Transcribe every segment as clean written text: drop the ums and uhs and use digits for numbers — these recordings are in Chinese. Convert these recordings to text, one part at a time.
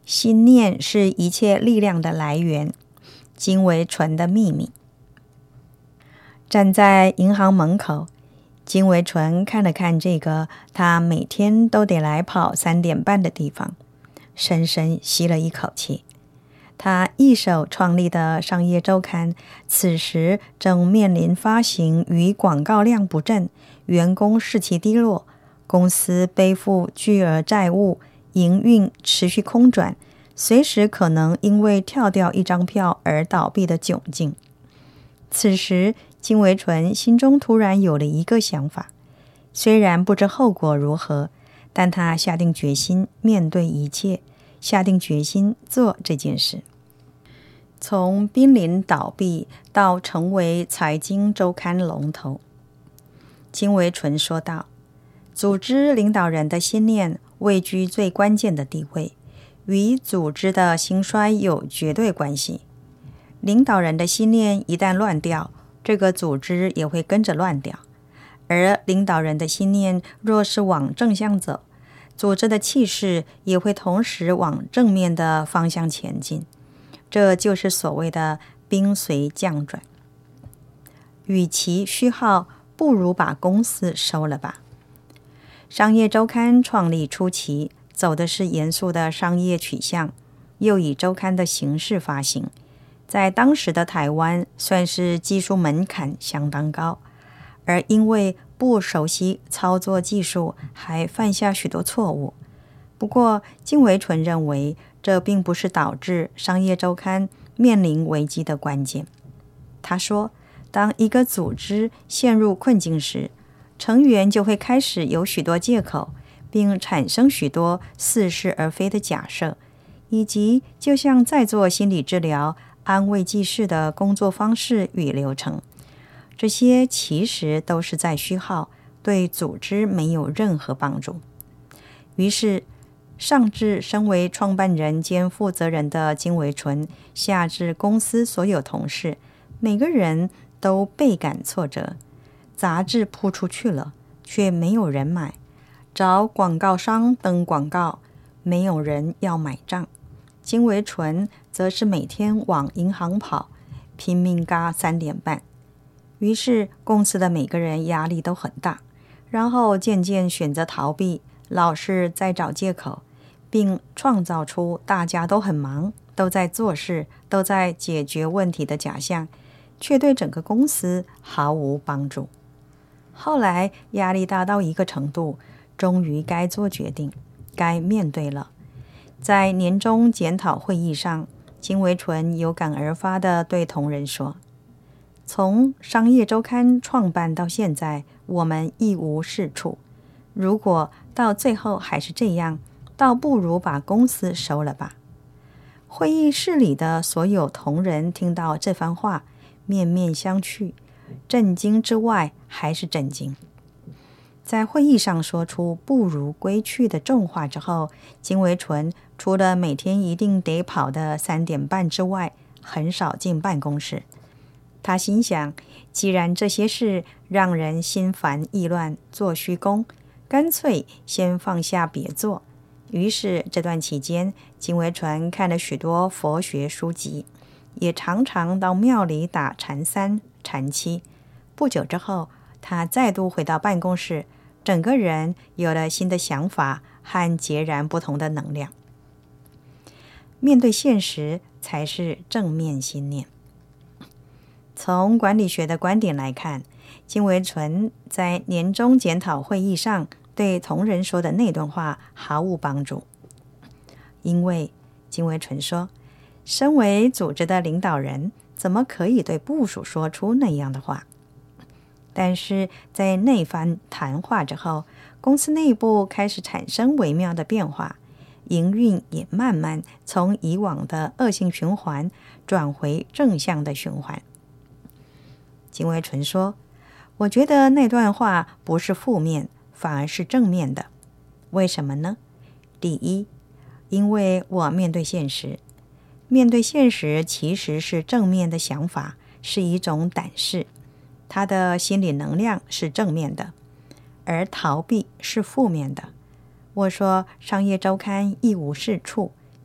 心念是一切力量的来源，金维纯的秘密。站在银行门口，金维纯看了看这个他每天都得来跑3点半的地方，深深吸了一口气。他一手创立的商业周刊，此时正面临发行与广告量不振，员工士气低落，公司背负巨额债务，营运持续空转，随时可能因为跳掉一张票而倒闭的窘境。此时金维纯心中突然有了一个想法，虽然不知后果如何，但他下定决心面对一切，下定决心做这件事。从濒临倒闭到成为财经周刊龙头，金维纯说道，组织领导人的信念位居最关键的地位，与组织的兴衰有绝对关系。领导人的信念一旦乱掉，这个组织也会跟着乱掉。而领导人的信念若是往正向走，组织的气势也会同时往正面的方向前进。这就是所谓的兵随将转。与其虚耗，不如把公司收了吧。商业周刊创立初期，走的是严肃的商业取向，又以周刊的形式发行，在当时的台湾算是技术门槛相当高，而因为不熟悉操作技术，还犯下许多错误。不过金维纯认为，这并不是导致商业周刊面临危机的关键。他说，当一个组织陷入困境时，成员就会开始有许多借口，并产生许多似是而非的假设，以及就像在做心理治疗、安慰剂式的工作方式与流程，这些其实都是在虚耗，对组织没有任何帮助。于是上至身为创办人兼负责人的金维纯，下至公司所有同事，每个人都倍感挫折。杂志铺出去了，却没有人买；找广告商登广告，没有人要买账。金维纯则是每天往银行跑，拼命嘎3点半。于是公司的每个人压力都很大，然后渐渐选择逃避，老是在找借口，并创造出大家都很忙，都在做事，都在解决问题的假象，却对整个公司毫无帮助。后来压力大到一个程度，终于该做决定，该面对了。在年终检讨会议上，金维纯有感而发地对同仁说，从商业周刊创办到现在，我们一无是处，如果到最后还是这样，倒不如把公司收了吧。会议室里的所有同仁听到这番话，面面相觑，震惊之外还是震惊。在会议上说出不如归去的重话之后，金维纯除了每天一定得跑的3点半之外，很少进办公室。他心想，既然这些事让人心烦意乱，做虚功，干脆先放下别做。于是这段期间，金维纯看了许多佛学书籍，也常常到庙里打禅3、禅7。不久之后，他再度回到办公室，整个人有了新的想法和截然不同的能量。面对现实才是正面信念。从管理学的观点来看，金维纯在年终检讨会议上对同仁说的那段话毫无帮助。因为金维纯说，身为组织的领导人，怎么可以对部属说出那样的话？但是在那番谈话之后，公司内部开始产生微妙的变化，营运也慢慢从以往的恶性循环转回正向的循环。金维纯说，我觉得那段话不是负面，反而是正面的。为什么呢？第一，因为我面对现实。面对现实其实是正面的想法，是一种胆识，他的心理能量是正面的，而逃避是负面的。我说商业周刊一无是处，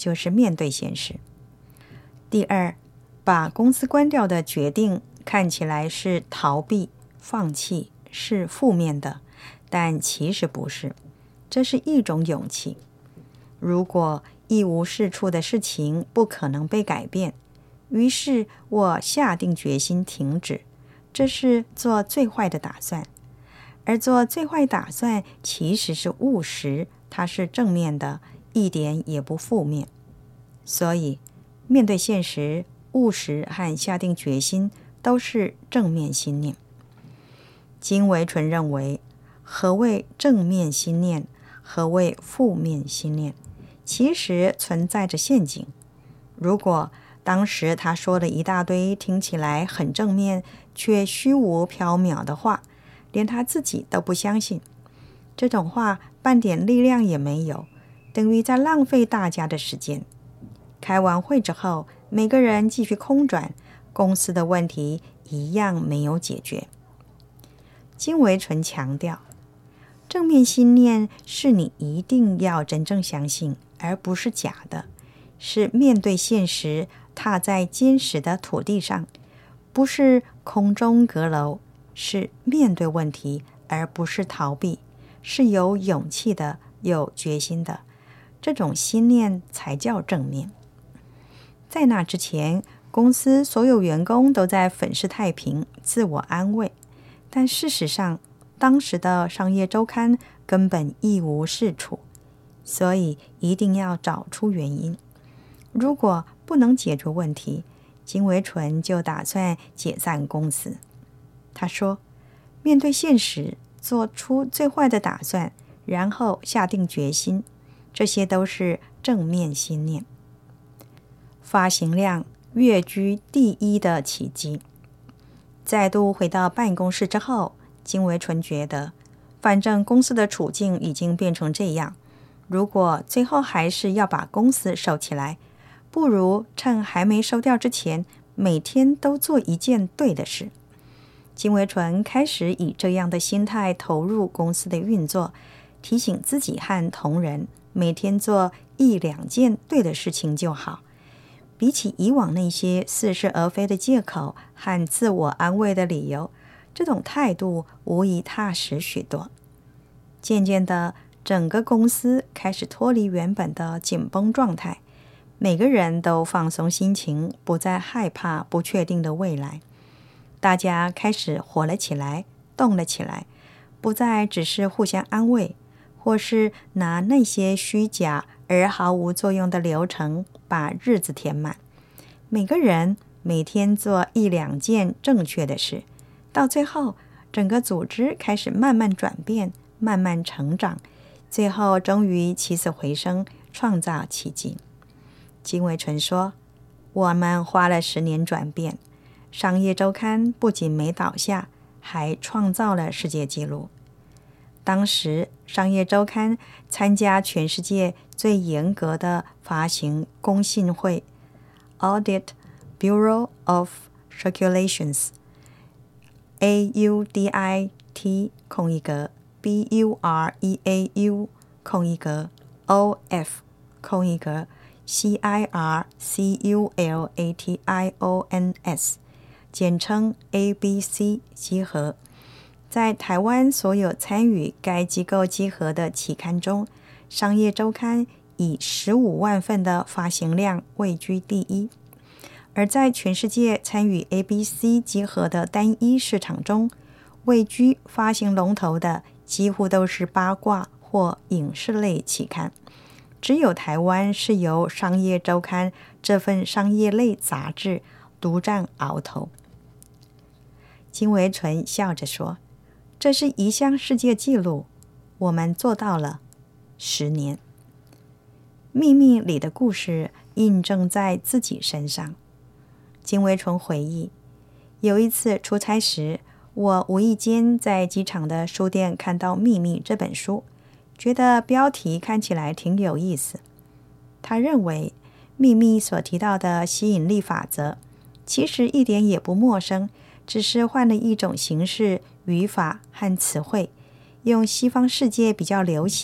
就是面对现实。第二，把公司关掉的决定看起来是逃避、放弃，是负面的，但其实不是，这是一种勇气。如果一无是处的事情不可能被改变，于是我下定决心停止，这是做最坏的打算。而做最坏打算其实是务实，它是正面的，一点也不负面。所以面对现实，务实和下定决心都是正面心念。金维纯认为，何谓正面心念，何谓负面心念，其实存在着陷阱。如果当时他说了一大堆听起来很正面却虚无缥缈的话，连他自己都不相信，这种话半点力量也没有，等于在浪费大家的时间。开完会之后，每个人继续空转，公司的问题一样没有解决。金维纯强调，正面心念是你一定要真正相信，而不是假的，是面对现实，踏在坚实的土地上，不是空中阁楼，是面对问题，而不是逃避，是有勇气的，有决心的，这种心念才叫正面。在那之前，公司所有员工都在粉饰太平，自我安慰，但事实上，当时的商业周刊根本一无是处，所以一定要找出原因。如果不能解决问题，金维纯就打算解散公司。他说，面对现实，做出最坏的打算，然后下定决心，这些都是正面心念。发行量跃居第一的奇迹。再度回到办公室之后，金维纯觉得，反正公司的处境已经变成这样，如果最后还是要把公司收起来，不如趁还没收掉之前，每天都做一件对的事。金维纯开始以这样的心态投入公司的运作，提醒自己和同仁，每天做1-2件对的事情就好。比起以往那些似是而非的借口和自我安慰的理由，这种态度无疑踏实许多。渐渐的，整个公司开始脱离原本的紧绷状态，每个人都放松心情，不再害怕不确定的未来。大家开始活了起来，动了起来，不再只是互相安慰，或是拿那些虚假而毫无作用的流程把日子填满。每个人每天做1-2件正确的事，到最后，整个组织开始慢慢转变，慢慢成长，最后终于起死回生，创造奇迹。金维纯说，我们花了10年转变，商业周刊不仅没倒下，还创造了世界纪录。当时商业周刊参加全世界最严格的发行公信会 Audit Bureau of Circulations AUDIT BUREAU OF CIRCULATIONS 简称 ABC 集合。在台湾所有参与该机构集合的期刊中，商业周刊以15万份的发行量位居第一。而在全世界参与 ABC 集合的单一市场中，位居发行龙头的几乎都是八卦或影视类期刊，只有台湾是由商业周刊这份商业类杂志独占鳌头。金维纯笑着说，这是一项世界纪录，我们做到了10年。秘密里的故事印证在自己身上。金维纯回忆，有一次出差时，我无意间在机场的书店看到《秘密》这本书，觉得标题看起来挺有意思。他认为《秘密》所提到的吸引力法则，其实一点也不陌生，只是换了一种形式、语法和词汇，用西方世界比较流行，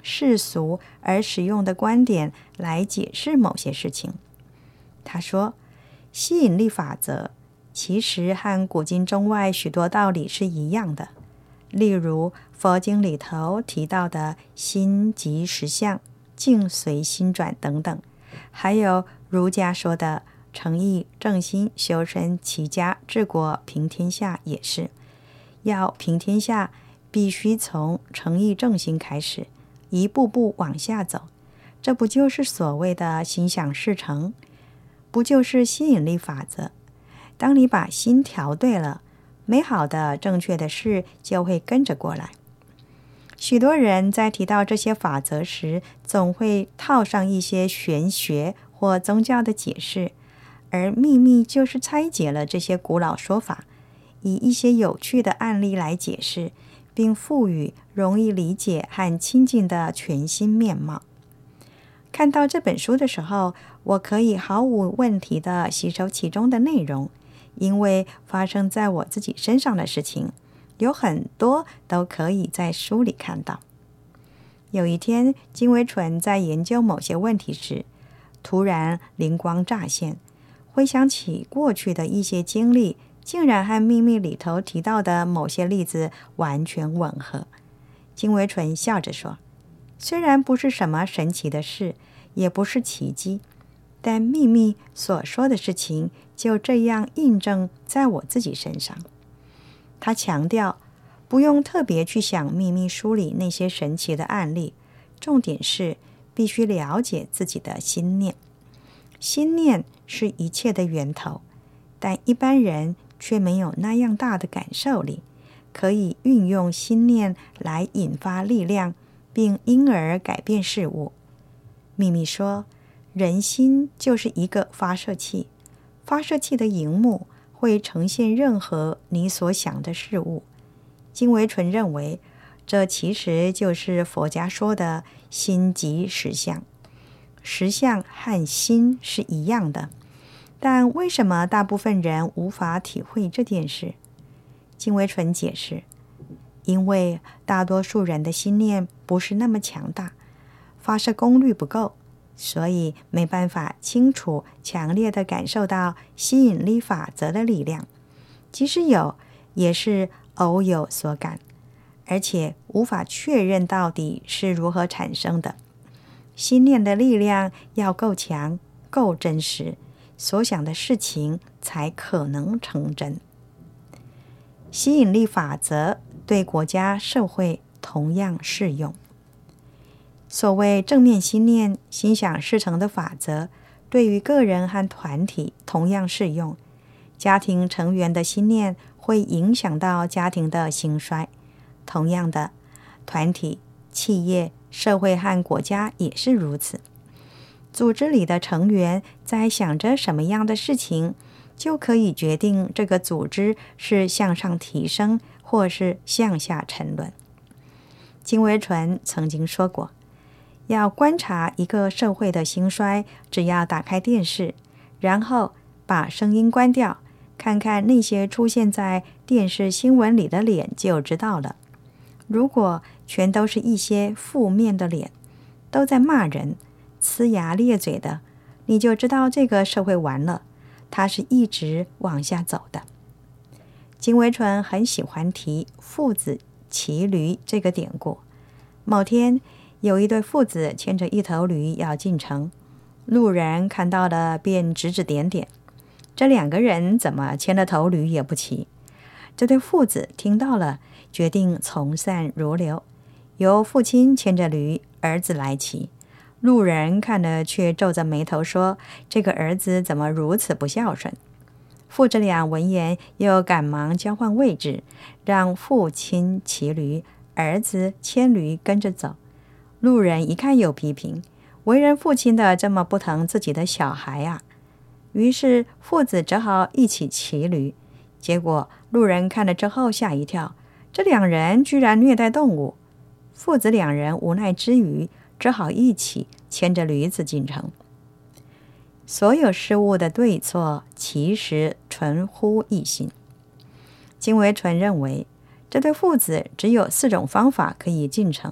世俗而使用的观点来解释某些事情。他说，吸引力法则其实和古今中外许多道理是一样的，例如佛经里头提到的心即实相、境随心转等等，还有儒家说的诚意正心、修身齐家治国平天下，也是要平天下必须从诚意正心开始，一步步往下走。这不就是所谓的心想事成，不就是吸引力法则？当你把心调对了，美好的正确的事就会跟着过来。许多人在提到这些法则时，总会套上一些玄学或宗教的解释，而秘密就是拆解了这些古老说法，以一些有趣的案例来解释，并赋予容易理解和亲近的全新面貌。看到这本书的时候，我可以毫无问题地吸收其中的内容，因为发生在我自己身上的事情，有很多都可以在书里看到。有一天，金维纯在研究某些问题时，突然灵光乍现，回想起过去的一些经历，竟然和秘密里头提到的某些例子完全吻合。金维纯笑着说，虽然不是什么神奇的事，也不是奇迹，但秘密所说的事情就这样印证在我自己身上。他强调，不用特别去想秘密书里那些神奇的案例，重点是必须了解自己的心念。心念是一切的源头，但一般人却没有那样大的感受力，可以运用心念来引发力量，并因而改变事物。秘密说，人心就是一个发射器，发射器的荧幕会呈现任何你所想的事物。金维纯认为，这其实就是佛家说的心即实相。实相和心是一样的，但为什么大部分人无法体会这件事？金维纯解释，因为大多数人的心念不是那么强大，发射功率不够，所以没办法清楚、强烈地感受到吸引力法则的力量。即使有，也是偶有所感，而且无法确认到底是如何产生的。心念的力量要够强、够真实，所想的事情才可能成真。吸引力法则对国家、社会同样适用。所谓正面心念、心想事成的法则，对于个人和团体同样适用。家庭成员的心念会影响到家庭的兴衰，同样的，团体、企业、社会和国家也是如此。组织里的成员在想着什么样的事情，就可以决定这个组织是向上提升，或是向下沉沦。金维纯曾经说过，要观察一个社会的兴衰，只要打开电视，然后把声音关掉，看看那些出现在电视新闻里的脸就知道了。如果全都是一些负面的脸，都在骂人、呲牙咧嘴的，你就知道这个社会完了，它是一直往下走的。金维纯很喜欢提父子骑驴这个典故。某天，有一对父子牵着一头驴要进城，路人看到了便指指点点，这两个人怎么牵了头驴也不骑？这对父子听到了，决定从善如流，由父亲牵着驴，儿子来骑。路人看了却皱着眉头说，这个儿子怎么如此不孝顺？父子俩闻言又赶忙交换位置，让父亲骑驴，儿子牵驴跟着走。路人一看又批评，为人父亲的这么不疼自己的小孩啊！于是父子只好一起骑驴。结果路人看了之后吓一跳，这两人居然虐待动物。父子两人无奈之余，只好一起牵着驴子进城。所有事物的对错其实纯乎一心。金维纯认为，这对父子只有4种方法可以进城：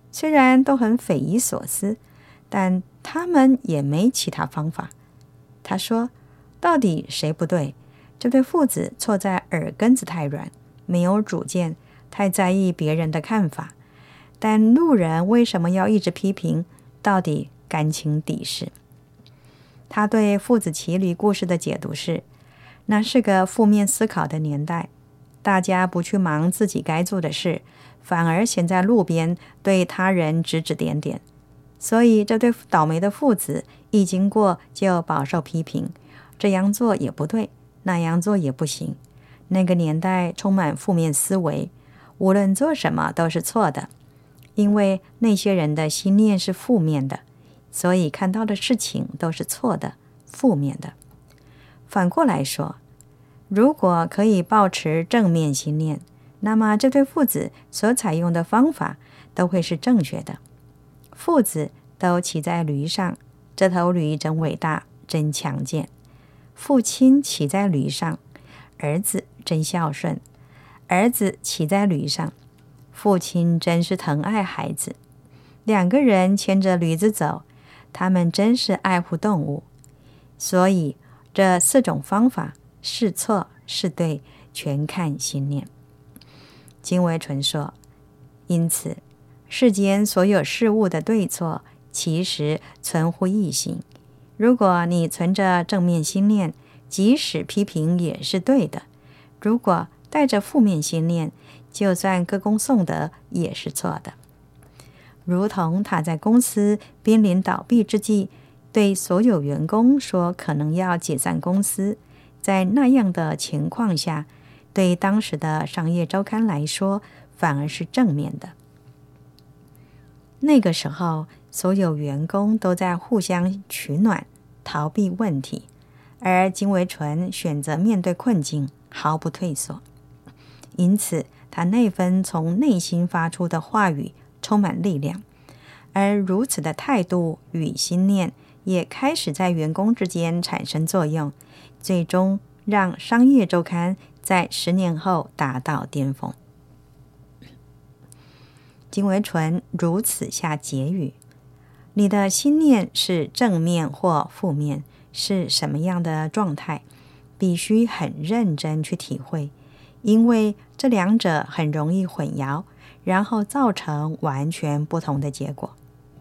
虽然都很匪夷所思，但他们也没其他方法。他说，到底谁不对？这对父子错在耳根子太软，没有主见，太在意别人的看法。但路人为什么要一直批评？到底干亲敌视？他对父子骑驴故事的解读是，那是个负面思考的年代，大家不去忙自己该做的事，反而闲在路边对他人指指点点。所以这对倒霉的父子一经过就饱受批评，这样做也不对，那样做也不行。那个年代充满负面思维，无论做什么都是错的，因为那些人的心念是负面的，所以看到的事情都是错的、负面的。反过来说，如果可以抱持正面心念，那么这对父子所采用的方法都会是正确的。父子都骑在驴上，这头驴真伟大，真强健。父亲骑在驴上，儿子真孝顺。儿子骑在驴上，父亲真是疼爱孩子。两个人牵着驴子走，他们真是爱护动物。所以这4种方法是错是对，全看心念。金维纯说，因此世间所有事物的对错，其实存乎一心。如果你存着正面心念，即使批评也是对的；如果带着负面心念，就算歌功颂德也是错的。如同他在公司濒临倒闭之际，对所有员工说可能要解散公司，在那样的情况下，对当时的商业周刊来说，反而是正面的。那个时候，所有员工都在互相取暖，逃避问题，而金维纯选择面对困境，毫不退缩。因此，他那份从内心发出的话语充满力量，而如此的态度与心念也开始在员工之间产生作用，最终让商业周刊在10年后达到巅峰。金维纯如此下结语：你的心念是正面或负面，是什么样的状态，必须很认真去体会，因为这两者很容易混淆，然后造成完全不同的结果。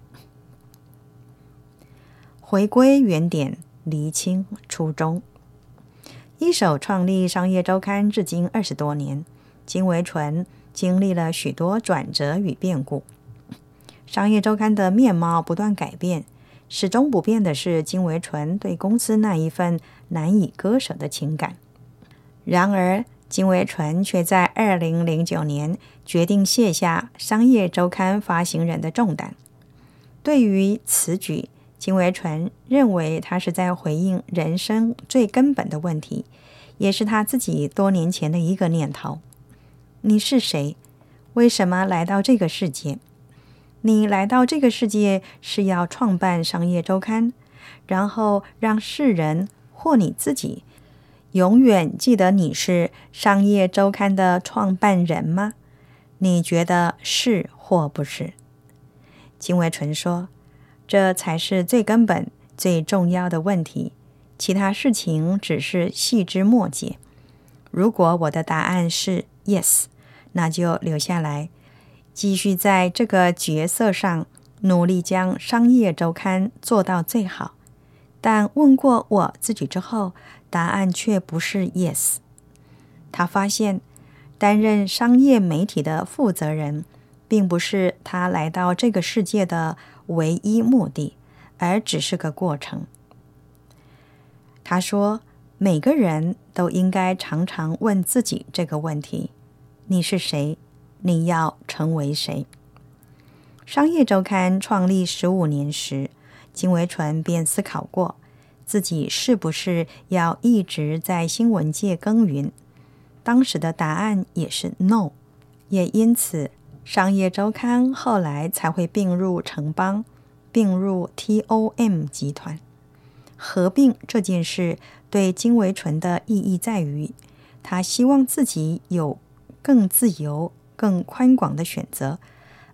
回归原点，厘清初衷。一手创立商业周刊至今20多年，金维纯经历了许多转折与变故。商业周刊的面貌不断改变，始终不变的是金维纯对公司那一份难以割舍的情感。然而，金维纯却在2009年决定卸下商业周刊发行人的重担。对于此举，金维纯认为他是在回应人生最根本的问题，也是他自己多年前的一个念头：你是谁？为什么来到这个世界？你来到这个世界是要创办商业周刊，然后让世人或你自己永远记得你是商业周刊的创办人吗？你觉得是或不是？金维纯说，这才是最根本、最重要的问题，其他事情只是细枝末节。如果我的答案是 yes， 那就留下来，继续在这个角色上努力将商业周刊做到最好。但问过我自己之后，答案却不是 yes。 他发现担任商业媒体的负责人并不是他来到这个世界的唯一目的，而只是个过程。他说，每个人都应该常常问自己这个问题：你是谁？你要成为谁？商业周刊创立15年时，金维纯便思考过，自己是不是要一直在新闻界耕耘。当时的答案也是 no， 也因此商业周刊后来才会并入城邦，并入 TOM 集团。合并这件事对金维纯的意义在于，他希望自己有更自由、更宽广的选择，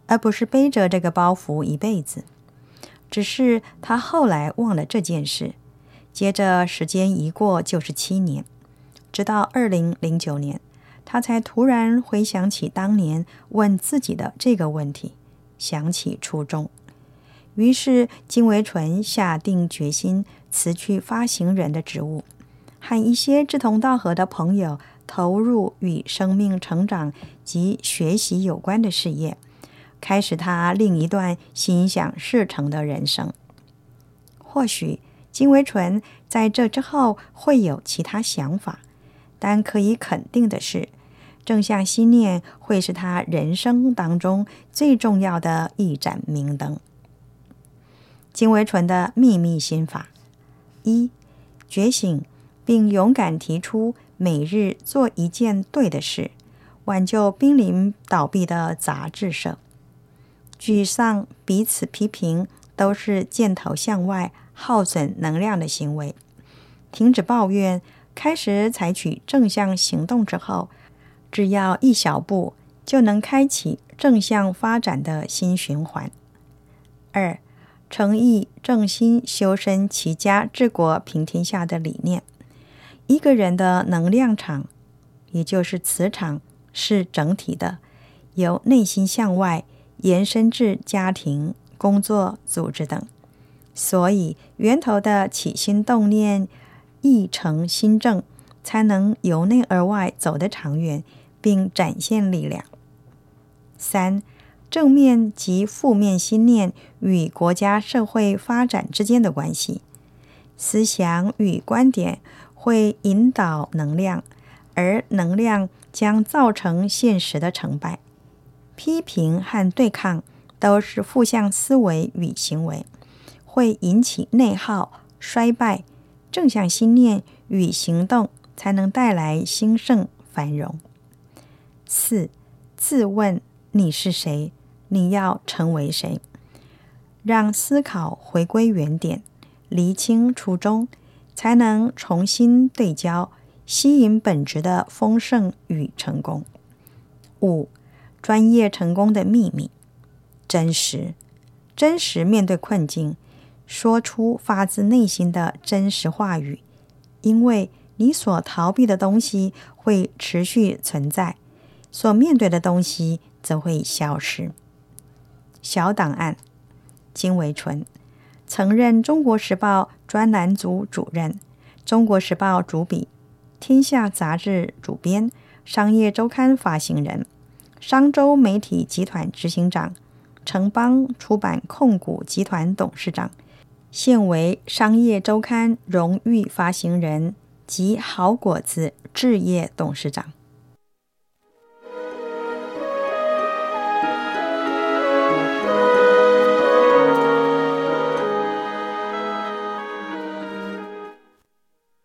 而不是背着这个包袱一辈子。只是他后来忘了这件事，接着时间一过就是7年，直到2009年，他才突然回想起当年问自己的这个问题，想起初衷。于是金维纯下定决心辞去发行人的职务，和一些志同道合的朋友投入与生命成长及学习有关的事业，开始他另一段心想事成的人生。或许金维纯在这之后会有其他想法，但可以肯定的是，正向心念会是他人生当中最重要的一盏明灯。金维纯的秘密心法： 1. 觉醒并勇敢提出每日做一件对的事，挽救濒临倒闭的杂志社。沮丧、彼此批评都是箭头向外、耗损能量的行为。停止抱怨，开始采取正向行动之后，只要一小步，就能开启正向发展的新循环。 2. 诚意正心修身齐家治国平天下的理念。一个人的能量场，也就是磁场，是整体的，由内心向外延伸至家庭、工作、组织等。所以源头的起心动念、意诚心正，才能由内而外走得长远，并展现力量。 3. 正面及负面心念与国家社会发展之间的关系。思想与观点会引导能量，而能量将造成现实的成败。批评和对抗都是负向思维与行为，会引起内耗、衰败。正向心念与行动才能带来兴盛繁荣。 4. 自问你是谁，你要成为谁，让思考回归原点，厘清初衷，才能重新对焦，吸引本质的丰盛与成功。 5. 专业成功的秘密：真实面对困境，说出发自内心的真实话语，因为你所逃避的东西会持续存在，所面对的东西则会消失。小档案：金维纯曾任《中国时报》专栏组主任、《中国时报》主笔、《天下》杂志主编、《商业周刊》发行人、商周媒体集团执行长、城邦出版控股集团董事长，现为《商业周刊》荣誉发行人及好果子置业董事长。